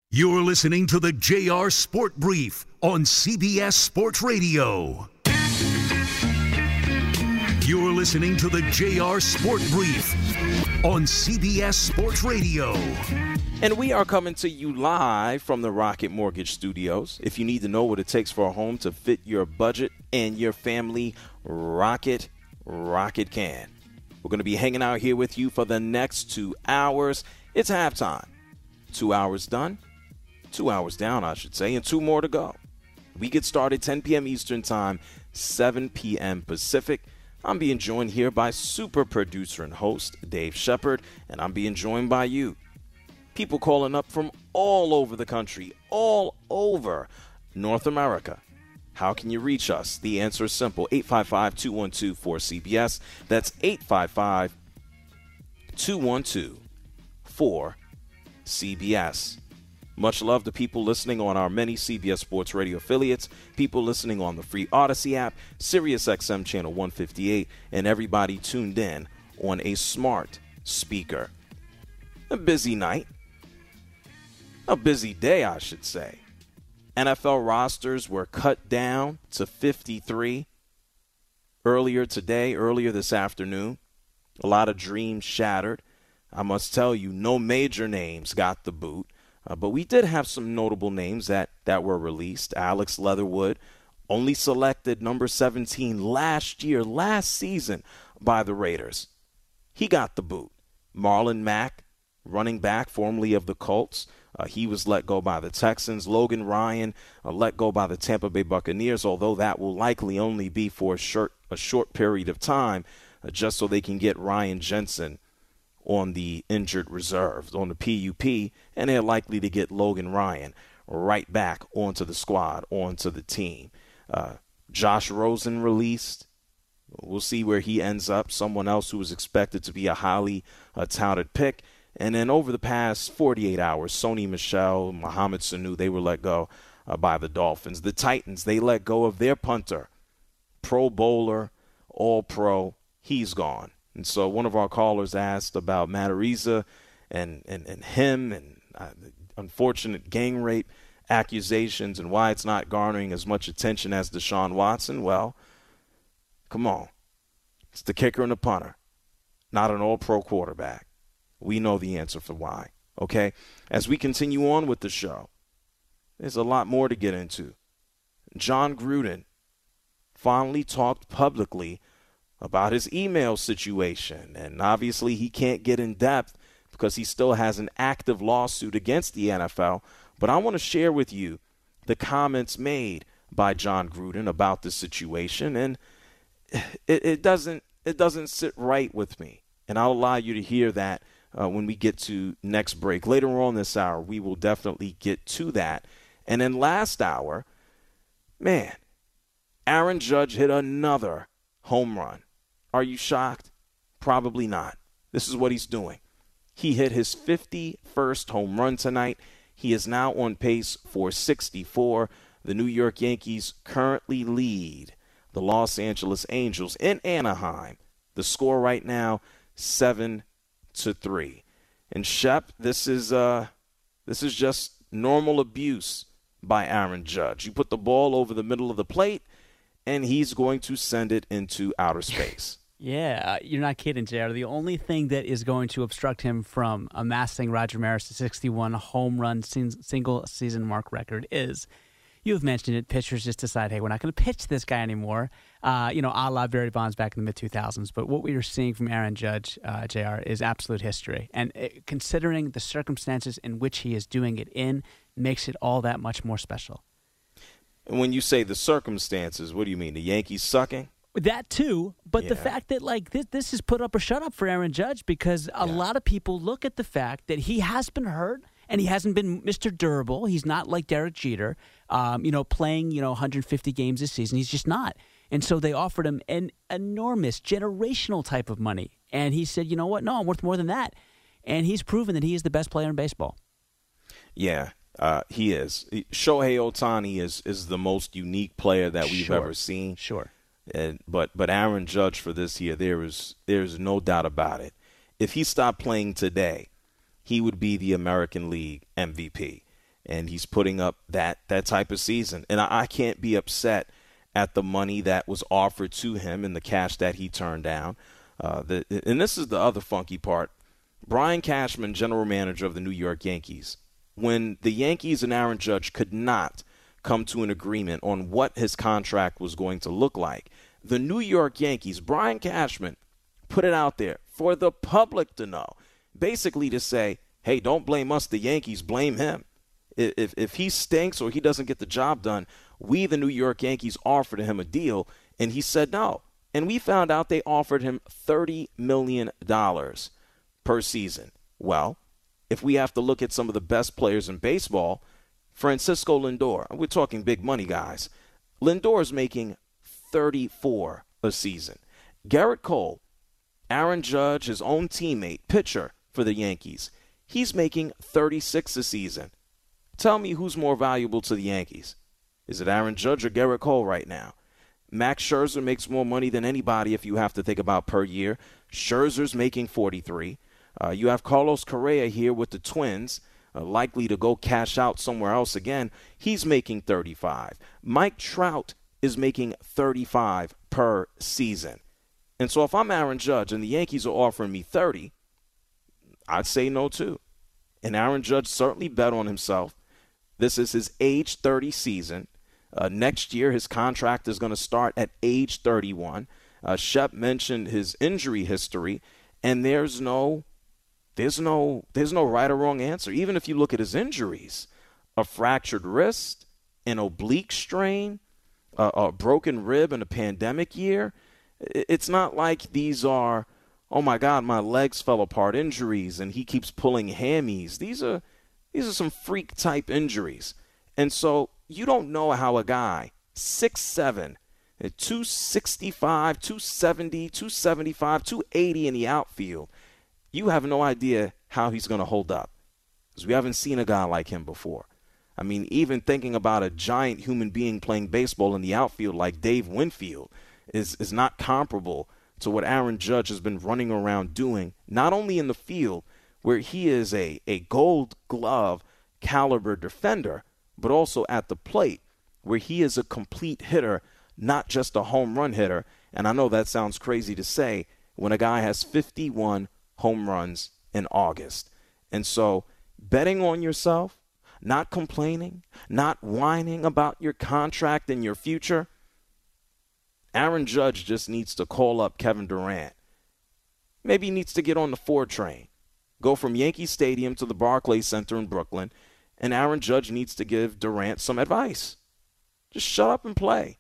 You're listening to the JR Sport Brief on CBS Sports Radio. You're listening to the JR Sport Brief on CBS Sports Radio. And we are coming to you live from the Rocket Mortgage Studios. If you need to know what it takes for a home to fit your budget and your family, Rocket can. We're going to be hanging out here with you for the next 2 hours. It's halftime. 2 hours done. 2 hours down, I should say, and 2 more to go. We get started 10 p.m. Eastern Time, 7 p.m. Pacific. I'm being joined here by super producer and host Dave Shepard, and I'm being joined by you. People calling up from all over the country, all over North America. How can you reach us? The answer is simple, 855-212-4CBS. That's 855-212-4CBS. Much love to people listening on our many CBS Sports Radio affiliates, people listening on the free Odyssey app, Sirius XM Channel 158, and everybody tuned in on a smart speaker. A busy night. A busy day, I should say. NFL rosters were cut down to 53 earlier this afternoon. A lot of dreams shattered. I must tell you, no major names got the boot. But we did have some notable names that were released. Alex Leatherwood, only selected number 17 last season by the Raiders. He got the boot. Marlon Mack, running back, formerly of the Colts, he was let go by the Texans. Logan Ryan, let go by the Tampa Bay Buccaneers, although that will likely only be for a short period of time, just so they can get Ryan Jensen on the injured reserve, on the PUP, and they're likely to get Logan Ryan right back onto the squad, onto the team. Josh Rosen released. We'll see where he ends up, someone else who was expected to be a highly touted pick. And then over the past 48 hours, Sony Michel, Mohamed Sanu, they were let go by the Dolphins. The Titans, they let go of their punter, Pro Bowler, All-Pro. He's gone. And so one of our callers asked about Matt Ariza and him and unfortunate gang rape accusations and why it's not garnering as much attention as Deshaun Watson. Well, come on. It's the kicker and the punter, not an all-pro quarterback. We know the answer for why, okay? As we continue on with the show, there's a lot more to get into. Jon Gruden finally talked publicly about his email situation, and obviously he can't get in depth because he still has an active lawsuit against the NFL. But I want to share with you the comments made by Jon Gruden about the situation, and it doesn't sit right with me. And I'll allow you to hear that when we get to next break. Later on this hour, we will definitely get to that. And then last hour, man, Aaron Judge hit another home run. Are you shocked? Probably not. This is what he's doing. He hit his 51st home run tonight. He is now on pace for 64. The New York Yankees currently lead the Los Angeles Angels in Anaheim. The score right now, 7-3. And Shep, this is just normal abuse by Aaron Judge. You put the ball over the middle of the plate, and he's going to send it into outer space. Yeah, you're not kidding, JR. The only thing that is going to obstruct him from amassing Roger Maris' 61 home run single season mark record is, you've mentioned it, pitchers just decide, hey, we're not going to pitch this guy anymore, a la Barry Bonds back in the mid-2000s. But what we are seeing from Aaron Judge, JR, is absolute history. And considering the circumstances in which he is doing it in, makes it all that much more special. And when you say the circumstances, what do you mean? The Yankees sucking? That too, but the fact that this has put up or shut up for Aaron Judge, because a lot of people look at the fact that he has been hurt and he hasn't been Mr. Durable. He's not like Derek Jeter, playing 150 games this season. He's just not. And so they offered him an enormous generational type of money, and he said, you know what? No, I'm worth more than that. And he's proven that he is the best player in baseball. Yeah. He is. Shohei Ohtani is the most unique player that we've ever seen. Sure. But Aaron Judge for this year, there's no doubt about it. If he stopped playing today, he would be the American League MVP. and he's putting up that type of season. And I can't be upset at the money that was offered to him and the cash that he turned down. And this is the other funky part. Brian Cashman, general manager of the New York Yankees, when the Yankees and Aaron Judge could not come to an agreement on what his contract was going to look like, the New York Yankees, Brian Cashman, put it out there for the public to know, basically to say, hey, don't blame us, the Yankees, blame him. If he stinks or he doesn't get the job done, we, the New York Yankees, offered him a deal, and he said no. And we found out they offered him $30 million per season. Well, if we have to look at some of the best players in baseball, Francisco Lindor, we're talking big money, guys. Lindor is making $34 a season. Garrett Cole, Aaron Judge, his own teammate, pitcher for the Yankees, he's making $36 a season. Tell me who's more valuable to the Yankees. Is it Aaron Judge or Garrett Cole right now? Max Scherzer makes more money than anybody if you have to think about per year. Scherzer's making $43. You have Carlos Correa here with the Twins, likely to go cash out somewhere else again. He's making $35. Mike Trout is making $35 per season. And so if I'm Aaron Judge and the Yankees are offering me $30, I'd say no too. And Aaron Judge certainly bet on himself. This is his age 30 season. Next year, his contract is going to start at age 31. Shep mentioned his injury history, and there's no right or wrong answer. Even if you look at his injuries, a fractured wrist, an oblique strain, a broken rib in a pandemic year, it's not like these are, oh my God, my legs fell apart injuries, and he keeps pulling hammies. These are some freak type injuries, and so you don't know how a guy 6'7", 265, 270, 275, 280 in the outfield, you have no idea how he's going to hold up, because we haven't seen a guy like him before. I mean, even thinking about a giant human being playing baseball in the outfield like Dave Winfield is not comparable to what Aaron Judge has been running around doing, not only in the field, where he is a gold glove caliber defender, but also at the plate, where he is a complete hitter, not just a home run hitter. And I know that sounds crazy to say when a guy has 51 home runs in August. And so betting on yourself, not complaining, not whining about your contract and your future, Aaron Judge just needs to call up Kevin Durant. Maybe he needs to get on the 4 train, go from Yankee Stadium to the Barclays Center in Brooklyn, and Aaron Judge needs to give Durant some advice. Just shut up and play.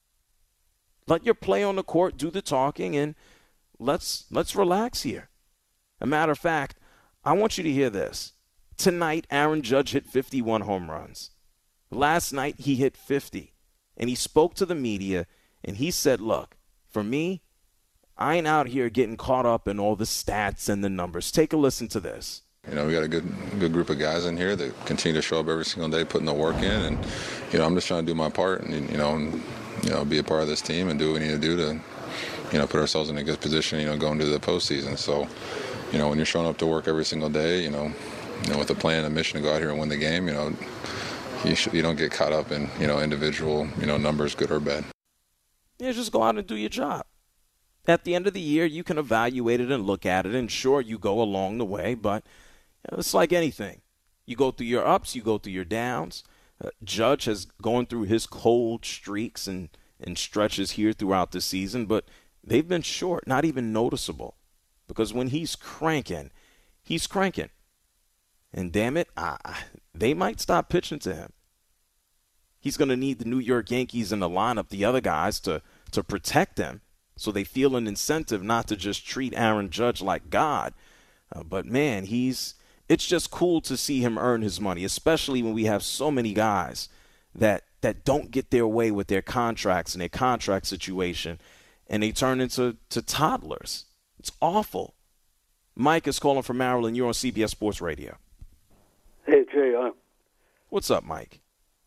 Let your play on the court do the talking, and let's relax here. A matter of fact, I want you to hear this. Tonight, Aaron Judge hit 51 home runs. Last night, he hit 50, and he spoke to the media, and he said, look, for me, I ain't out here getting caught up in all the stats and the numbers. Take a listen to this. We got a good group of guys in here that continue to show up every single day, putting the work in, and I'm just trying to do my part, and be a part of this team and do what we need to do to, put ourselves in a good position, going to the postseason. So, when you're showing up to work every single day, with a plan and a mission to go out here and win the game, you don't get caught up in individual numbers, good or bad. Yeah, just go out and do your job. At the end of the year, you can evaluate it and look at it, and sure, you go along the way, but it's like anything. You go through your ups, you go through your downs. Judge has gone through his cold streaks and stretches here throughout the season, but they've been short, not even noticeable, because when he's cranking, he's cranking. And damn it, they might stop pitching to him. He's going to need the New York Yankees in the lineup, the other guys, to protect him, so they feel an incentive not to just treat Aaron Judge like God. But, man, it's just cool to see him earn his money, especially when we have so many guys that don't get their way with their contracts and their contract situation, and they turn into toddlers. It's awful. Mike is calling from Maryland. You're on CBS Sports Radio. Hey, Jay. What's up, Mike?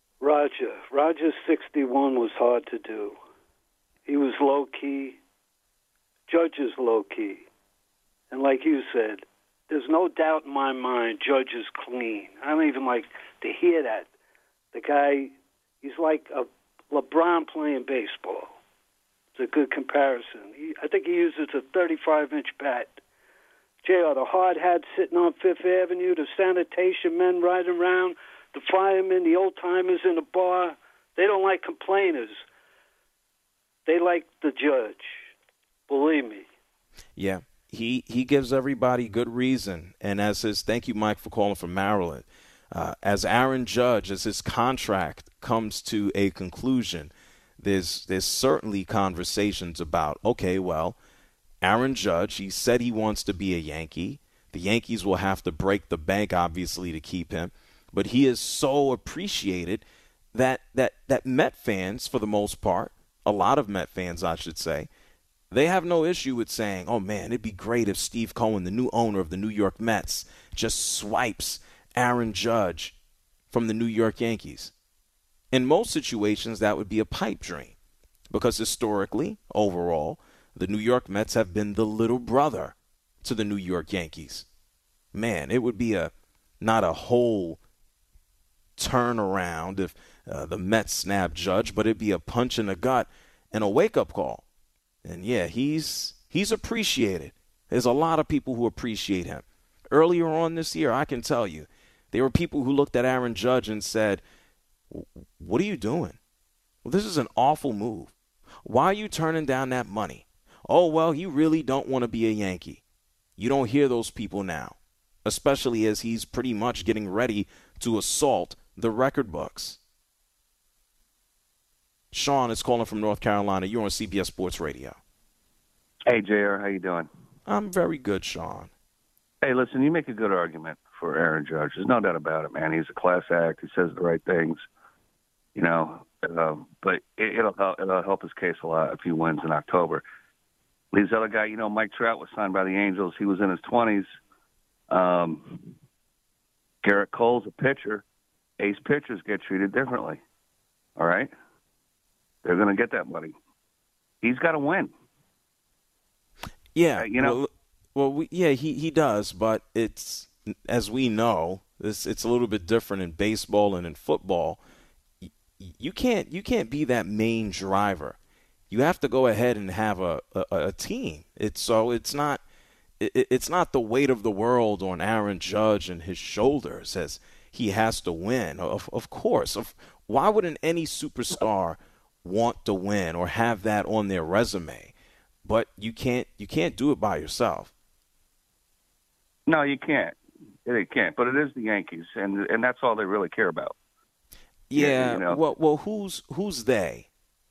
Roger 61 was hard to do. He was low-key. Judge is low-key. And like you said, there's no doubt in my mind Judge is clean. I don't even like to hear that. The guy, he's like a LeBron playing baseball. It's a good comparison. I think he uses a 35-inch bat. JR, the hard hats sitting on Fifth Avenue, the sanitation men riding around, the firemen, the old-timers in the bar, they don't like complainers. They like the judge. Believe me. Yeah, he gives everybody good reason. And thank you, Mike, for calling from Maryland. As Aaron Judge, as his contract comes to a conclusion, there's certainly conversations about, okay, well, Aaron Judge, he said he wants to be a Yankee. The Yankees will have to break the bank, obviously, to keep him. But he is so appreciated that Met fans, for the most part, a lot of Met fans, I should say, they have no issue with saying, oh, man, it'd be great if Steve Cohen, the new owner of the New York Mets, just swipes Aaron Judge from the New York Yankees. In most situations, that would be a pipe dream because historically, overall, the New York Mets have been the little brother to the New York Yankees. Man, it would be not a whole turnaround if the Mets snap Judge, but it'd be a punch in the gut and a wake-up call. And, yeah, he's appreciated. There's a lot of people who appreciate him. Earlier on this year, I can tell you, there were people who looked at Aaron Judge and said, what are you doing? Well, this is an awful move. Why are you turning down that money? Oh, well, you really don't want to be a Yankee. You don't hear those people now, especially as he's pretty much getting ready to assault the record books. Sean is calling from North Carolina. You're on CBS Sports Radio. Hey, JR, how you doing? I'm very good, Sean. Hey, listen, you make a good argument for Aaron Judge. There's no doubt about it, man. He's a class act. He says the right things, but it'll help his case a lot if he wins in October. These other guy, Mike Trout was signed by the Angels. He was in his 20s. Garrett Cole's a pitcher. Ace pitchers get treated differently. All right? They're going to get that money. He's got to win. Yeah, he does, but it's, as we know, it's a little bit different in baseball and in football. You can't be that main driver. You have to go ahead and have a team. It's not the weight of the world on Aaron Judge and his shoulders as he has to win. Of course. Why wouldn't any superstar want to win or have that on their resume? But you can't do it by yourself. No, you can't. They can't. But it is the Yankees, and that's all they really care about. Yeah. Well, who's they?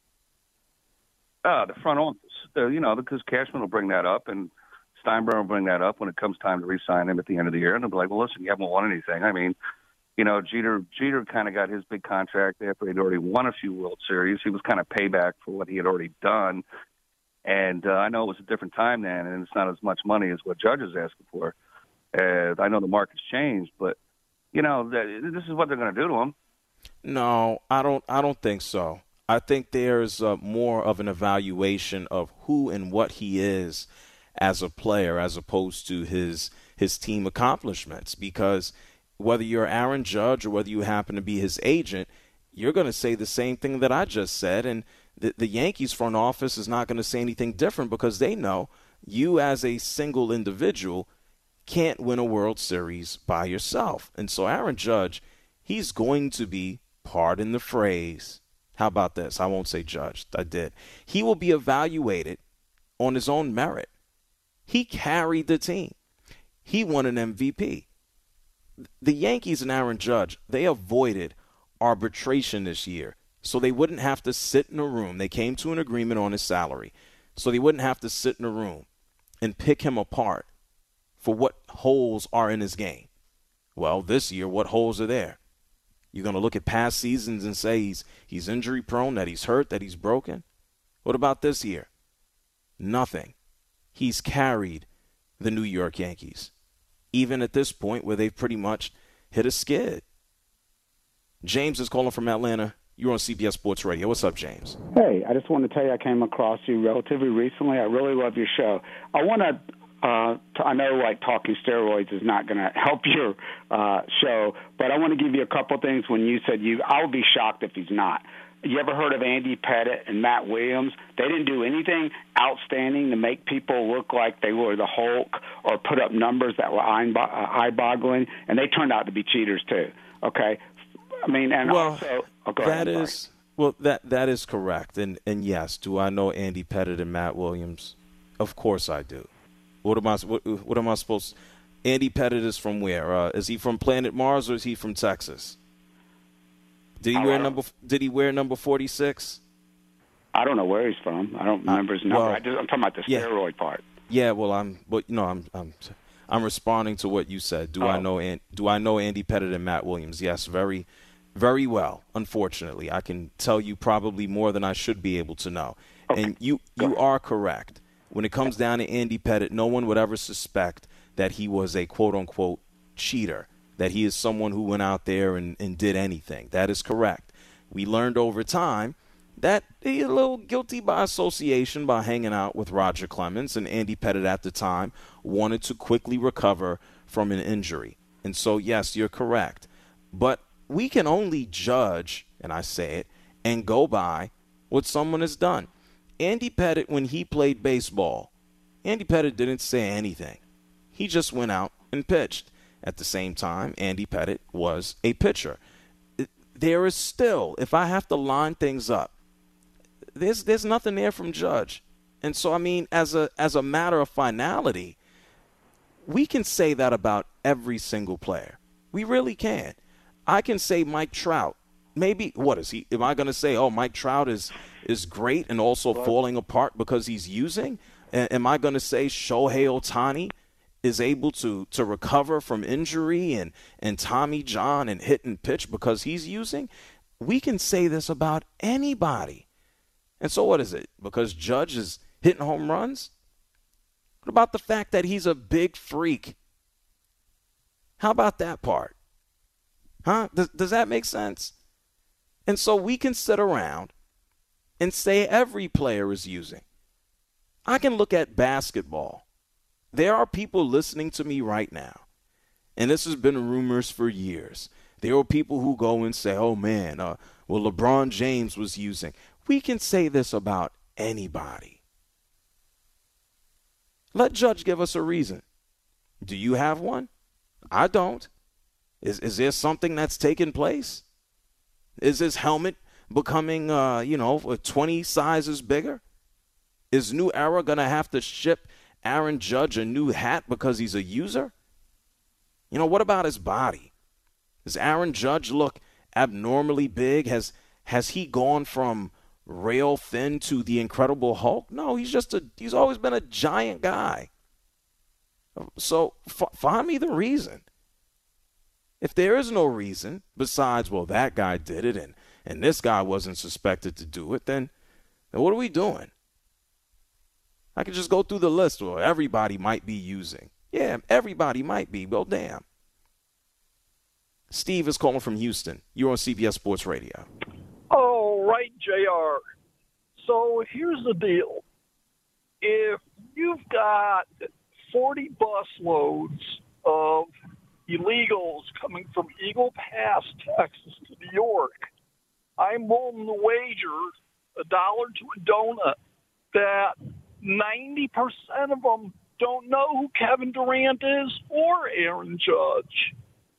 The front office. Because Cashman will bring that up, and Steinbrenner will bring that up when it comes time to re-sign him at the end of the year, and they'll be like, "Well, listen, you haven't won anything." I mean, Jeter kind of got his big contract after he'd already won a few World Series. He was kind of payback for what he had already done. And I know it was a different time then, and it's not as much money as what Judge is asking for. I know the market's changed, but this is what they're going to do to him. No, I don't think so. I think there's more of an evaluation of who and what he is as a player, as opposed to his team accomplishments. Because whether you're Aaron Judge or whether you happen to be his agent, you're going to say the same thing that I just said, and the Yankees front office is not going to say anything different because they know you as a single individual can't win a World Series by yourself. And so Aaron Judge, he's going to be, pardon the phrase, how about this? I won't say judged. I did. He will be evaluated on his own merit. He carried the team. He won an MVP. The Yankees and Aaron Judge, they avoided arbitration this year. So they wouldn't have to sit in a room. They came to an agreement on his salary. So they wouldn't have to sit in a room and pick him apart for what holes are in his game. Well, this year, what holes are there? You're going to look at past seasons and say he's injury prone, that he's hurt, that he's broken? What about this year? Nothing. He's carried the New York Yankees, even at this point where they've pretty much hit a skid. James is calling from Atlanta. You're on CBS Sports Radio. What's up, James? Hey, I just want to tell you I came across you relatively recently. I really love your show. I want to I know like talking steroids is not going to help your show, but I want to give you a couple things. When you said I would be shocked if he's not. You ever heard of Andy Pettitte and Matt Williams? They didn't do anything outstanding to make people look like they were the Hulk or put up numbers that were eye-boggling, and they turned out to be cheaters too. Okay, I mean, and also that is correct, and yes, do I know Andy Pettitte and Matt Williams? Of course I do. What am I supposed? Andy Pettitte is from where? Is he from Planet Mars or is he from Texas? Did he wear number 46? I don't know where he's from. I don't remember his number. Well, I'm talking about the steroid part. Yeah, well, I'm responding to what you said. Do I know Andy Pettitte and Matt Williams? Yes, very, very well. Unfortunately, I can tell you probably more than I should be able to know. Okay. And you are correct. When it comes down to Andy Pettitte, no one would ever suspect that he was a quote-unquote cheater, that he is someone who went out there and did anything. That is correct. We learned over time that he's a little guilty by association by hanging out with Roger Clemens, and Andy Pettitte at the time wanted to quickly recover from an injury. And so, yes, you're correct. But we can only judge, and I say it, and go by what someone has done. Andy Pettitte, when he played baseball, Andy Pettitte didn't say anything. He just went out and pitched. At the same time, Andy Pettitte was a pitcher. There is still, if I have to line things up, there's nothing there from Judge. And so, I mean, as a matter of finality, we can say that about every single player. We really can. I can say Mike Trout. Maybe, what is he? Am I going to say, oh, Mike Trout is great and also falling apart because he's using? Am I going to say Shohei Ohtani is able to recover from injury and Tommy John and hit and pitch because he's using? We can say this about anybody. And so what is it? Because Judge is hitting home runs? What about the fact that he's a big freak? How about that part? Huh? Does that make sense? And so we can sit around and say every player is using. I can look at basketball. There are people listening to me right now, and this has been rumors for years. There are people who go and say, oh, man, well, LeBron James was using. We can say this about anybody. Let Judge give us a reason. Do you have one? I don't. Is there something that's taken place? Is his helmet becoming, 20 sizes bigger? Is New Era going to have to ship Aaron Judge a new hat because he's a user? What about his body? Does Aaron Judge look abnormally big? Has he gone from rail thin to the Incredible Hulk? No, he's always been a giant guy. So find me the reason. If there is no reason besides, well, that guy did it and this guy wasn't suspected to do it, then what are we doing? I could just go through the list where everybody might be using. Yeah, everybody might be. Well, damn. Steve is calling from Houston. You're on CBS Sports Radio. Oh, right, JR. So here's the deal. If you've got 40 bus loads of illegals coming from Eagle Pass, Texas to New York, I'm willing to wager $1 to a donut that 90% of them don't know who Kevin Durant is or Aaron Judge.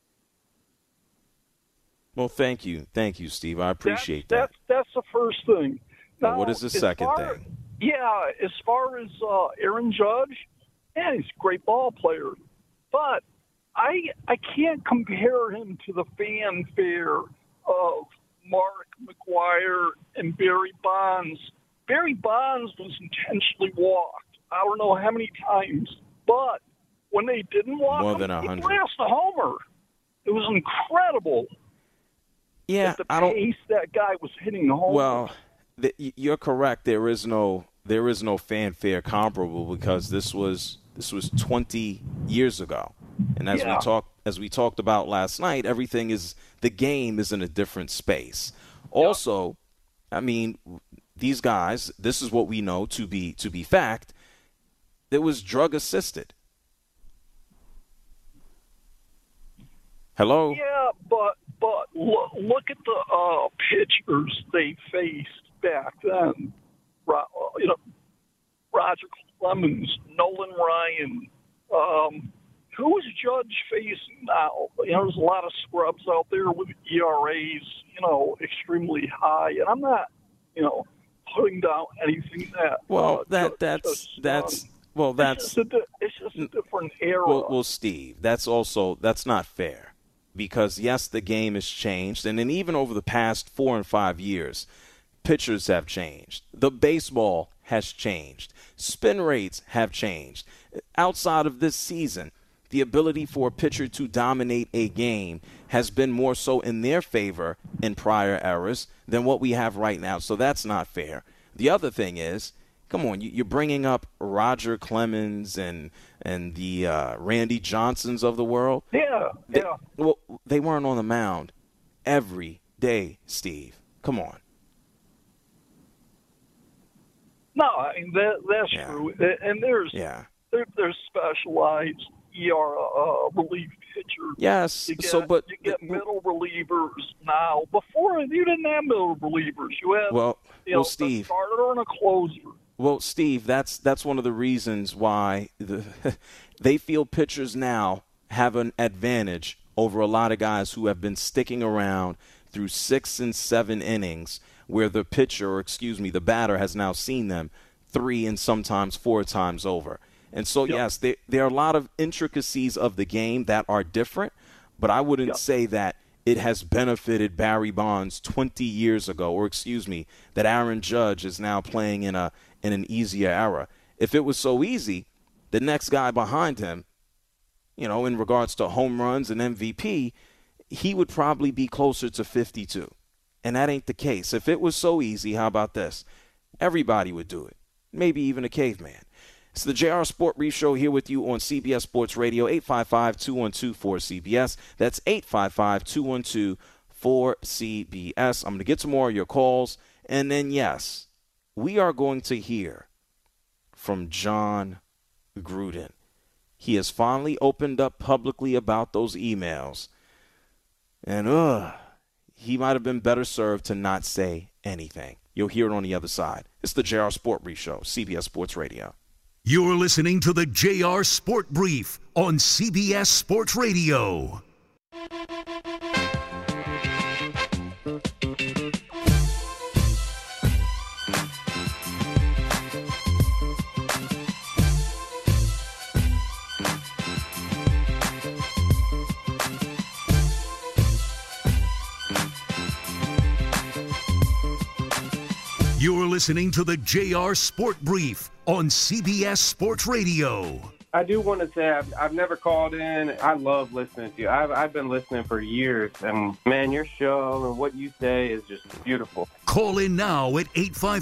Well, thank you, Steve. I appreciate that. That's the first thing. Now, what is the second thing? Yeah, as far as Aaron Judge, yeah, he's a great ball player, but I can't compare him to the fanfare of Mark McGwire and Barry Bonds. Barry Bonds was intentionally walked. I don't know how many times, but when they didn't walk more him, than he 100. blasted a homer. It was incredible. Yeah, at the pace that guy was hitting the home. Well, you're correct. There is no fanfare comparable because this was 20 years ago, and as we talked about last night, the game is in a different space. Also, I mean, these guys, this is what we know to be fact. that was drug assisted. Hello? Yeah, but look at the pitchers they faced back then. Roger Clemens, Nolan Ryan. Who's Judge facing now? There's a lot of scrubs out there with ERAs, extremely high. And I'm not, putting down anything that. Well, that's just a different era. Well, Steve, that's not fair, because yes, the game has changed, and then even over the past 4 and 5 years, pitchers have changed. The baseball has changed. Spin rates have changed. Outside of this season, the ability for a pitcher to dominate a game has been more so in their favor in prior eras than what we have right now. So that's not fair. The other thing is, come on, you're bringing up Roger Clemens and the Randy Johnsons of the world. Yeah. Well, they weren't on the mound every day, Steve. Come on. No, I mean that's true. And there's specialized relief pitchers. Yes, you get middle relievers now. Before you didn't have middle relievers. You had Steve, a starter and a closer. Well, Steve, that's one of the reasons why they feel pitchers now have an advantage over a lot of guys who have been sticking around through 6 and 7 innings, where the the batter has now seen them 3 and sometimes 4 times over. And so, yes, there are a lot of intricacies of the game that are different, but I wouldn't say that it has benefited Barry Bonds 20 years ago, or that Aaron Judge is now playing in an easier era. If it was so easy, the next guy behind him, in regards to home runs and MVP, he would probably be closer to 52. And that ain't the case. If it was so easy, how about this? Everybody would do it. Maybe even a caveman. It's the JR Sport Brief Show here with you on CBS Sports Radio, 855-212-4CBS. That's 855-212-4CBS. I'm going to get some more of your calls. And then, yes, we are going to hear from Jon Gruden. He has finally opened up publicly about those emails. And, he might have been better served to not say anything. You'll hear it on the other side. It's the JR Sport Brief Show, CBS Sports Radio. You're listening to the JR Sport Brief on CBS Sports Radio. You're listening to the JR Sport Brief on CBS Sports Radio. I do want to say I've never called in. I love listening to you. I've been listening for years. And, man, your show and what you say is just beautiful. Call in now at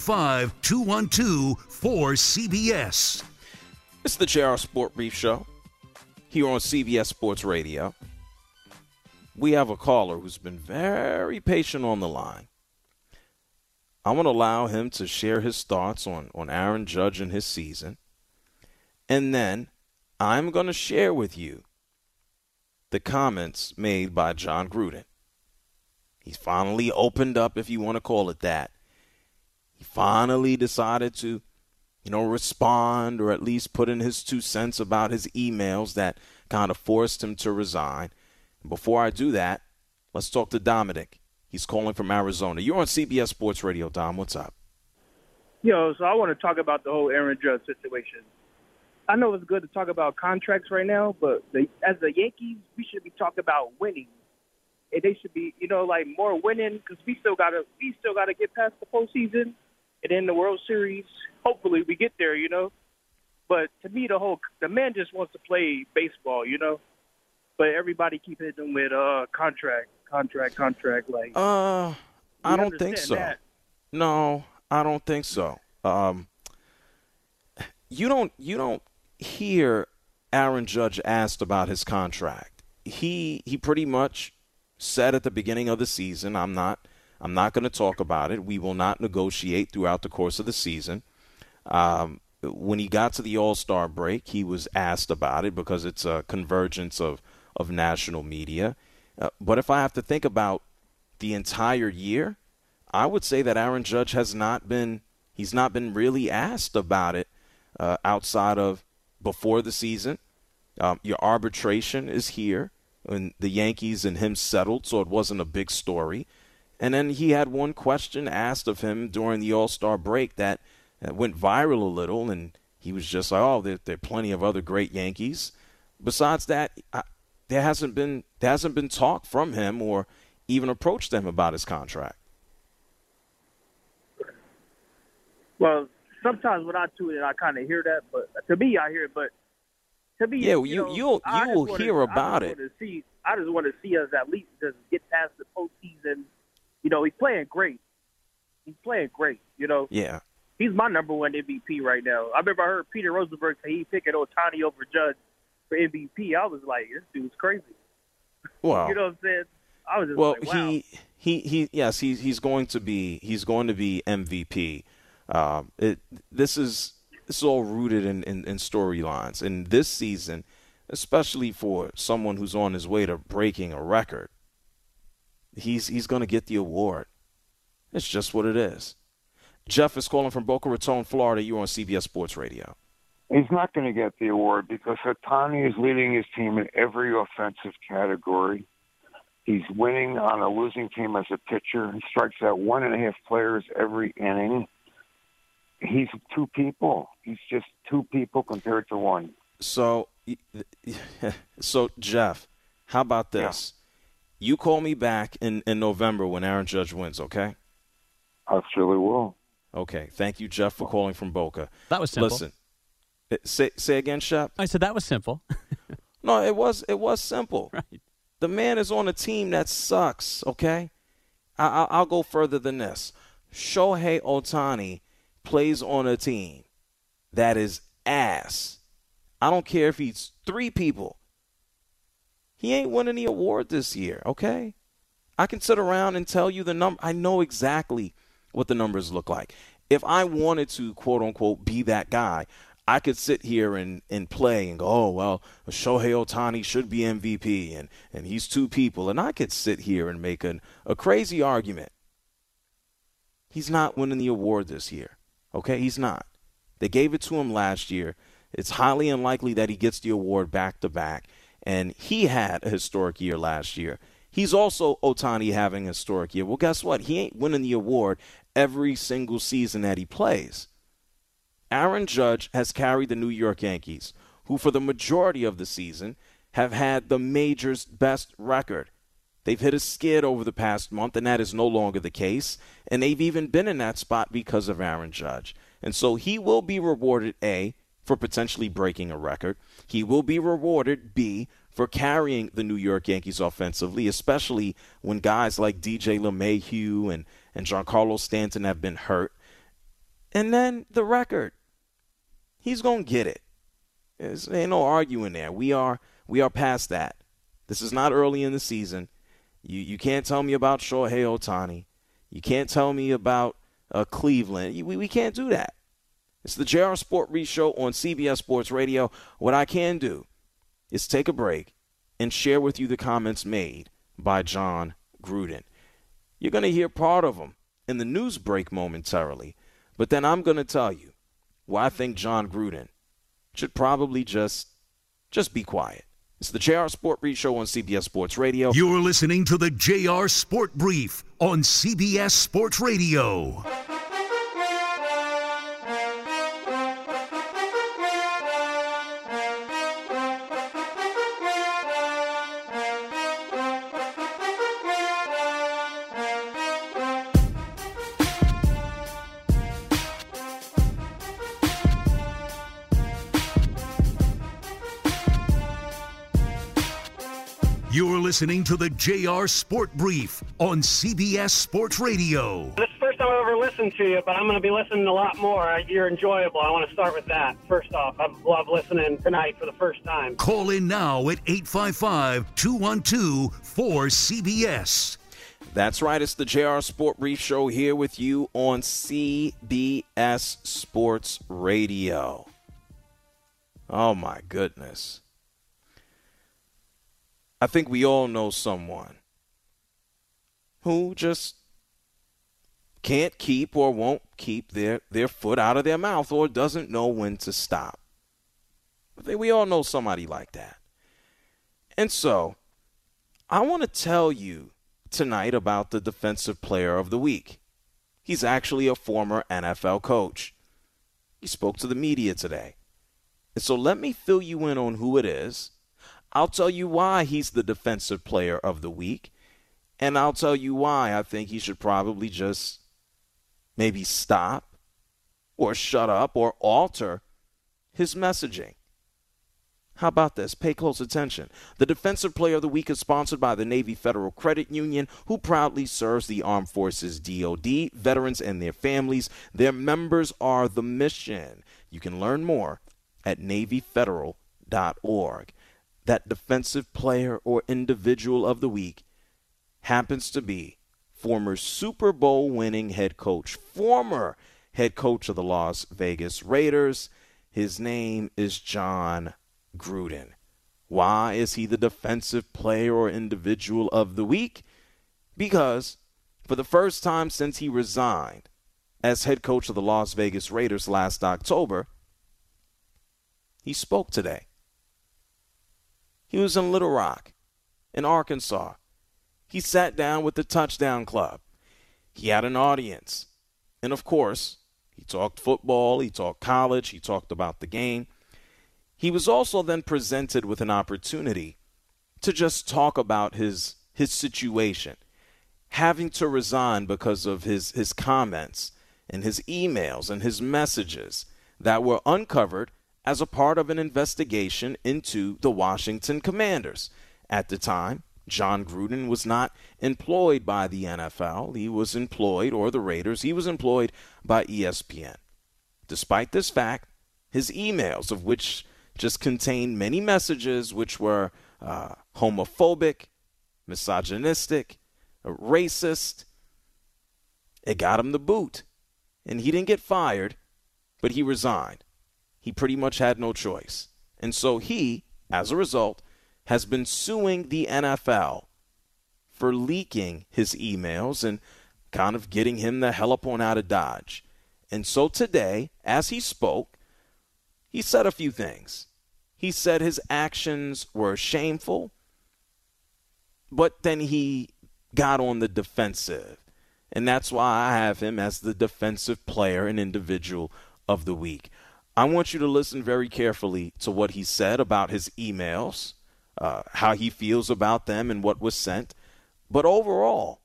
855-212-4CBS. It's the JR Sport Brief Show here on CBS Sports Radio. We have a caller who's been very patient on the line. I want to allow him to share his thoughts on Aaron Judge and his season. And then I'm going to share with you the comments made by Jon Gruden. He's finally opened up, if you want to call it that. He finally decided to, respond, or at least put in his 2 cents about his emails that kind of forced him to resign. And before I do that, let's talk to Dominic. He's calling from Arizona. You're on CBS Sports Radio, Dom. What's up? So I want to talk about the whole Aaron Judge situation. I know it's good to talk about contracts right now, but as the Yankees, we should be talking about winning. And they should be, more winning, because we still gotta get past the postseason and then the World Series. Hopefully we get there, But to me, the man just wants to play baseball, But everybody keep hitting him with contract. I don't think so. That? No, I don't think so. You don't hear Aaron Judge asked about his contract. He pretty much said at the beginning of the season, I'm not going to talk about it. We will not negotiate throughout the course of the season. when he got to the All-Star break, he was asked about it because it's a convergence of national media. But if I have to think about the entire year, I would say that Aaron Judge he's not been really asked about it outside of before the season. Your arbitration is here, and the Yankees and him settled, so it wasn't a big story. And then he had one question asked of him during the All-Star break that went viral a little, and he was just like, oh, there are plenty of other great Yankees. Besides that, there hasn't been talk from him or even approached him about his contract. Well, sometimes when I tune in, I kind of hear that, but to me, I hear it. But to me, yeah, you'll hear about it. I just want to see us at least just get past the postseason. You know, he's playing great. You know. Yeah. He's my number one MVP right now. I remember I heard Peter Rosenberg say he's picking Ohtani over Judge for MVP. I was like, this dude's crazy. Well, you know what I'm saying? I was just like, wow. He's going to be MVP. This is all rooted in storylines. And this season, especially for someone who's on his way to breaking a record, he's going to get the award. It's just what it is. Jeff is calling from Boca Raton, Florida. You're on CBS Sports Radio. He's not going to get the award because Ohtani is leading his team in every offensive category. He's winning on a losing team as a pitcher. He strikes out 1.5 players every inning. He's two people. He's just two people compared to one. So Jeff, how about this? Yeah. You call me back in November when Aaron Judge wins, okay? I surely will. Okay. Thank you, Jeff, for calling from Boca. That was simple. Listen, say again, Shep. I said that was simple. No, it was simple. Right. The man is on a team that sucks, okay? I'll go further than this. Shohei Ohtani plays on a team that is ass. I don't care if he's 3 people. He ain't winning the award this year, okay? I can sit around and tell you the number. I know exactly what the numbers look like. If I wanted to, quote unquote, be that guy, I could sit here and play and go, oh, well, Shohei Ohtani should be MVP and he's 2 people. And I could sit here and make a crazy argument. He's not winning the award this year. Okay, he's not. They gave it to him last year. It's highly unlikely that he gets the award back-to-back. And he had a historic year last year. He's also Ohtani having a historic year. Well, guess what? He ain't winning the award every single season that he plays. Aaron Judge has carried the New York Yankees, who for the majority of the season have had the major's best record. They've hit a skid over the past month, and that is no longer the case. And they've even been in that spot because of Aaron Judge. And so he will be rewarded, A, for potentially breaking a record. He will be rewarded, B, for carrying the New York Yankees offensively, especially when guys like DJ LeMahieu and Giancarlo Stanton have been hurt. And then the record. He's going to get it. There ain't no arguing there. We are past that. This is not early in the season. You can't tell me about Shohei Ohtani. You can't tell me about Cleveland. We can't do that. It's the JR Sport Brief Show on CBS Sports Radio. What I can do is take a break and share with you the comments made by Jon Gruden. You're going to hear part of them in the news break momentarily, but then I'm going to tell you why I think Jon Gruden should probably just be quiet. It's the JR Sport Brief Show on CBS Sports Radio. You're listening to the JR Sport Brief on CBS Sports Radio. You're listening to the JR Sport Brief on CBS Sports Radio. This is the first time I've ever listened to you, but I'm going to be listening a lot more. You're enjoyable. I want to start with that. First off, I love listening tonight for the first time. Call in now at 855-212-4CBS. That's right. It's the JR Sport Brief Show here with you on CBS Sports Radio. Oh, my goodness. I think we all know someone who just can't keep or won't keep their foot out of their mouth or doesn't know when to stop. I think we all know somebody like that. And so I want to tell you tonight about the Defensive Player of the Week. He's actually a former NFL coach. He spoke to the media today. And so let me fill you in on who it is. I'll tell you why he's the Defensive Player of the Week. And I'll tell you why I think he should probably just maybe stop or shut up or alter his messaging. How about this? Pay close attention. The Defensive Player of the Week is sponsored by the Navy Federal Credit Union, who proudly serves the Armed Forces DoD, veterans, and their families. Their members are the mission. You can learn more at NavyFederal.org. That Defensive Player or Individual of the Week happens to be former Super Bowl winning head coach, former head coach of the Las Vegas Raiders. His name is Jon Gruden. Why is he the Defensive Player or Individual of the Week? Because for the first time since he resigned as head coach of the Las Vegas Raiders last October, he spoke today. He was in Little Rock, in Arkansas. He sat down with the Touchdown Club. He had an audience. And of course, he talked football, he talked college, he talked about the game. He was also then presented with an opportunity to just talk about his situation, having to resign because of his comments and his emails and his messages that were uncovered as a part of an investigation into the Washington Commanders. At the time, Jon Gruden was not employed by the NFL. He was employed, or the Raiders, he was employed by ESPN. Despite this fact, his emails, of which just contained many messages which were homophobic, misogynistic, racist, it got him the boot. And he didn't get fired, but he resigned. He pretty much had no choice. And so he, as a result, has been suing the NFL for leaking his emails and kind of getting him the hell up on out of Dodge. And so today, as he spoke, he said a few things. He said his actions were shameful, but then he got on the defensive. And that's why I have him as the Defensive Player and Individual of the Week. I want you to listen very carefully to what he said about his emails, how he feels about them and what was sent. But overall,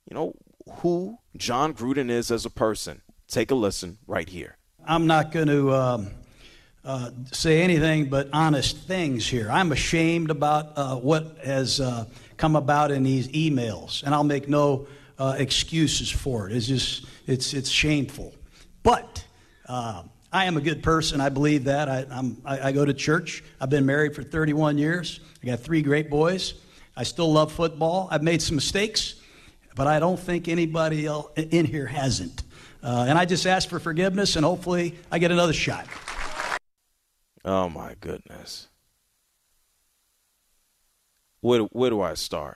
who Jon Gruden is as a person. Take a listen right here. I'm not going to say anything but honest things here. I'm ashamed about what has come about in these emails, and I'll make no excuses for it. It's shameful. But I am a good person. I believe that. I go to church. I've been married for 31 years. I got 3 great boys. I still love football. I've made some mistakes, but I don't think anybody else in here hasn't. And I just ask for forgiveness, and hopefully I get another shot. Oh, my goodness. Where do I start?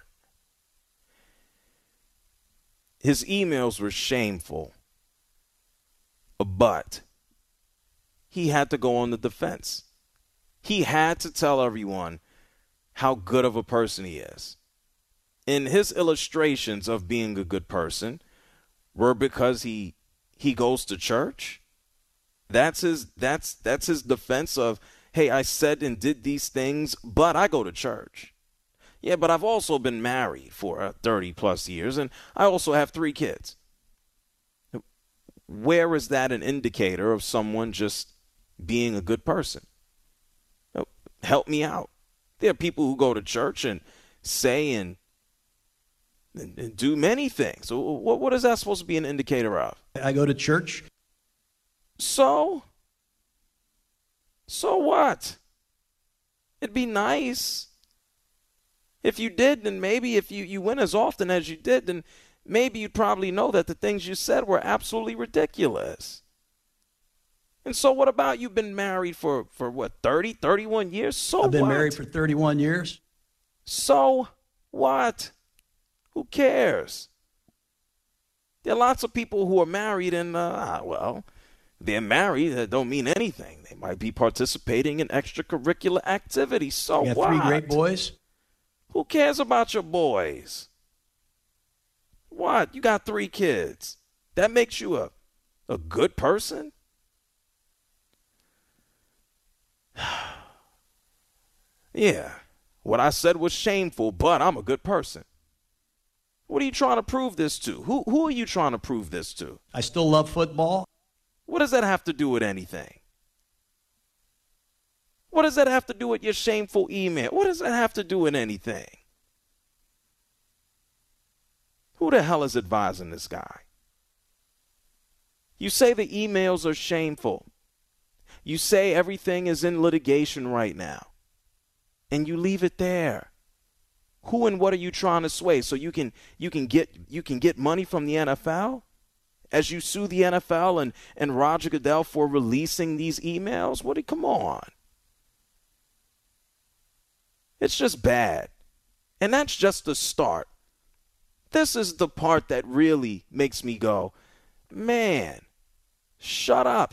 His emails were shameful, but he had to go on the defense. He had to tell everyone how good of a person he is. And his illustrations of being a good person were because he goes to church. That's his defense of, hey, I said and did these things, but I go to church. Yeah, but I've also been married for 30 plus years, and I also have 3 kids. Where is that an indicator of someone just being a good person? Help me out. There are people who go to church and say and do many things. So what is that supposed to be an indicator of? I go to church. So what? It'd be nice If you did, then maybe if you went as often as you did, then maybe you'd probably know that the things you said were absolutely ridiculous. And so what about you've been married for what, 30, 31 years? So I've been what? married for 31 years. So what? Who cares? There are lots of people who are married and, well, they're married. That don't mean anything. They might be participating in extracurricular activities. So You got what? 3 great boys. Who cares about your boys? What? You got 3 kids. That makes you a good person? Yeah. What I said was shameful, but I'm a good person. What are you trying to prove this to? Who are you trying to prove this to? I still love football. What does that have to do with anything? What does that have to do with your shameful email? What does that have to do with anything? Who the hell is advising this guy? You say the emails are shameful. You say everything is in litigation right now. And you leave it there. Who and what are you trying to sway? So you can get money from the NFL as you sue the NFL and Roger Goodell for releasing these emails? Come on. It's just bad. And that's just the start. This is the part that really makes me go, man, shut up.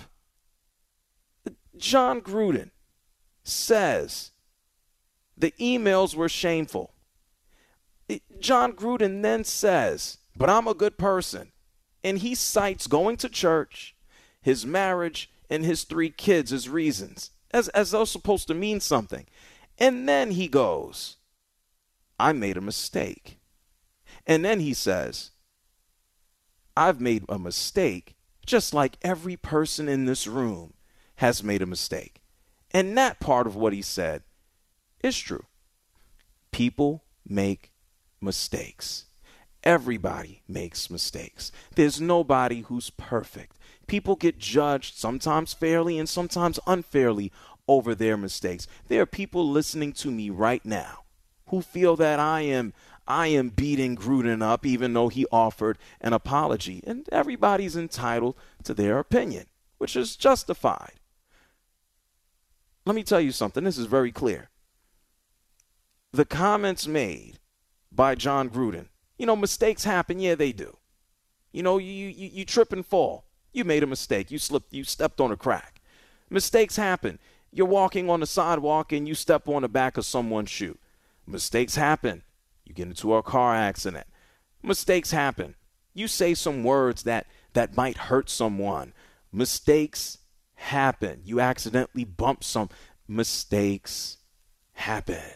Jon Gruden says the emails were shameful. Jon Gruden then says, but I'm a good person. And he cites going to church, his marriage, and his 3 kids as reasons, as those supposed to mean something. And then he goes, I made a mistake. And then he says, I've made a mistake just like every person in this room has made a mistake. And that part of what he said is true. People make mistakes. Everybody makes mistakes. There's nobody who's perfect. People get judged sometimes fairly and sometimes unfairly over their mistakes. There are people listening to me right now who feel that I am beating Gruden up even though he offered an apology. And everybody's entitled to their opinion, which is justified. Let me tell you something. This is very clear. The comments made by Jon Gruden, mistakes happen. Yeah, they do. You trip and fall. You made a mistake. You slipped. You stepped on a crack. Mistakes happen. You're walking on the sidewalk and you step on the back of someone's shoe. Mistakes happen. You get into a car accident. Mistakes happen. You say some words that might hurt someone. Mistakes happen. You accidentally bump some. Mistakes happen.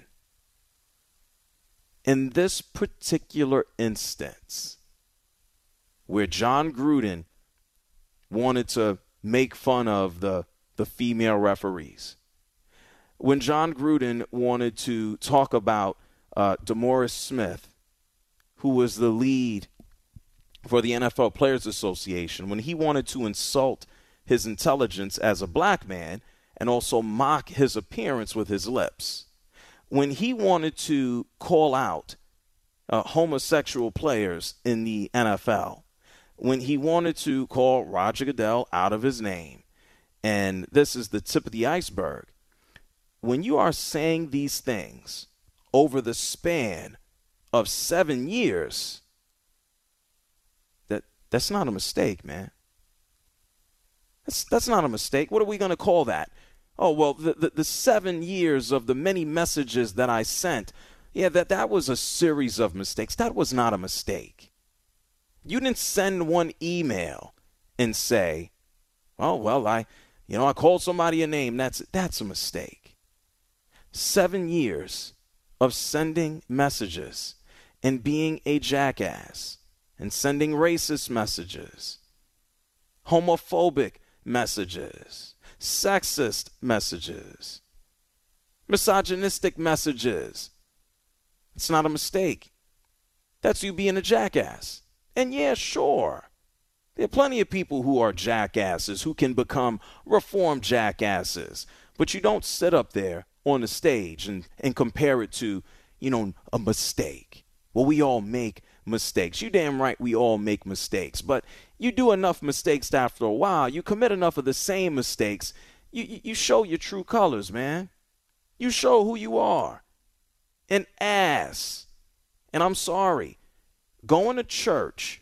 In this particular instance, where Jon Gruden wanted to make fun of the female referees, when Jon Gruden wanted to talk about DeMaurice Smith, who was the lead for the NFL Players Association, when he wanted to insult his intelligence as a black man and also mock his appearance with his lips, when he wanted to call out homosexual players in the NFL, when he wanted to call Roger Goodell out of his name, and this is the tip of the iceberg, when you are saying these things over the span of 7 years, that's not a mistake, man. That's not a mistake. What are we going to call that? Oh, well, the 7 years of the many messages that I sent, yeah, that was a series of mistakes. That was not a mistake. You didn't send one email and say, oh, well, I called somebody a name. That's a mistake. 7 years of sending messages and being a jackass and sending racist messages, homophobic messages, sexist messages, misogynistic messages. It's not a mistake. That's you being a jackass. And yeah, sure, there are plenty of people who are jackasses who can become reformed jackasses. But you don't sit up there on the stage and compare it to, a mistake. Well, we all make mistakes. You damn right we all make mistakes. But you do enough mistakes after a while, you commit enough of the same mistakes, you show your true colors, man. You show who you are. An ass. And I'm sorry. Going to church,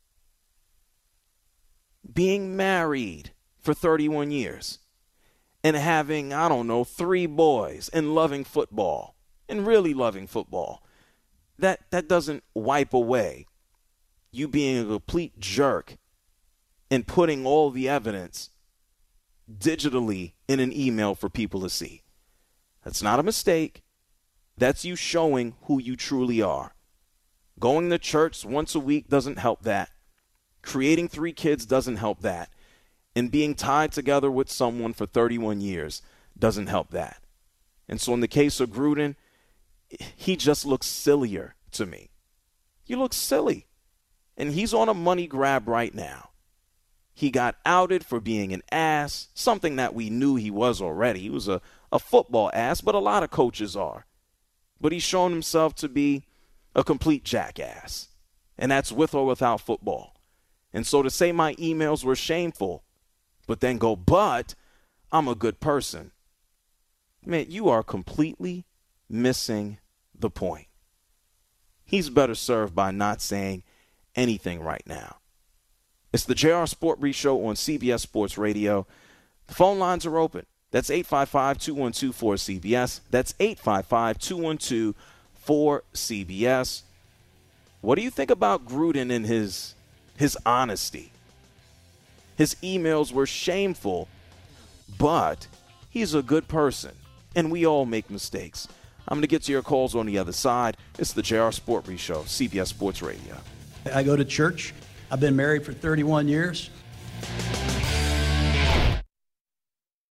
being married for 31 years, and having, 3 boys, and loving football, and really loving football, that doesn't wipe away you being a complete jerk and putting all the evidence digitally in an email for people to see. That's not a mistake. That's you showing who you truly are. Going to church once a week doesn't help that. Creating 3 kids doesn't help that. And being tied together with someone for 31 years doesn't help that. And so in the case of Gruden, he just looks sillier to me. He looks silly. And he's on a money grab right now. He got outed for being an ass, something that we knew he was already. He was a football ass, but a lot of coaches are. But he's shown himself to be a complete jackass. And that's with or without football. And so to say my emails were shameful, but then go, but I'm a good person. Man, you are completely missing the point. He's better served by not saying anything right now. It's the JR Sport Brief Show on CBS Sports Radio. The phone lines are open. That's 855-212-4CBS. That's 855-212-4CBS. What do you think about Gruden and his honesty? His emails were shameful, but he's a good person, and we all make mistakes. I'm going to get to your calls on the other side. It's the JR Sport Brief Show, CBS Sports Radio. I go to church. I've been married for 31 years.